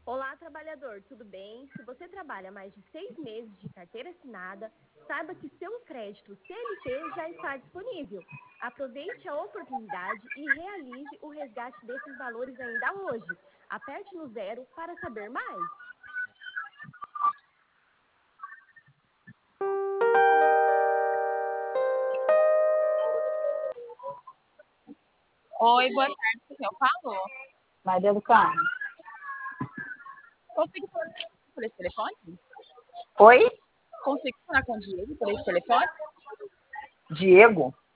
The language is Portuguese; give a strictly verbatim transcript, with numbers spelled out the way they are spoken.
Olá, trabalhador, tudo bem? Se você trabalha mais de seis meses de carteira assinada, saiba que seu crédito C L T já está disponível. Aproveite a oportunidade e realize o resgate desses valores ainda hoje. Aperte no zero para saber mais. Oi, boa tarde, com quem eu falo? Maria do Carmo. Consigo falar por esse telefone? Oi? Consigo falar com o Diego por esse telefone? Diego?